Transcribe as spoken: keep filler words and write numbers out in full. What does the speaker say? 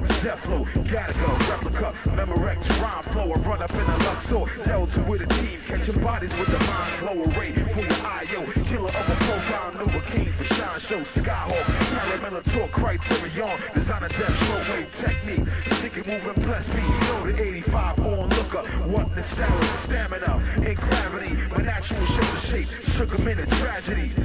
Memorex, death flow, gotta go, replica, Memorex, rhyme flow, I run up in a Luxor, Delta with a team, catching bodies with the mind, glow array for your I O, killer of a profile, Nova King for shine show, Skyhawk, paramilitar, Criterion, designer death, show wave technique, sticky moving, bless me, you know the eighty-five on looker, what the style is stamina, in gravity, my natural shape to shape, sugar minute tragedy.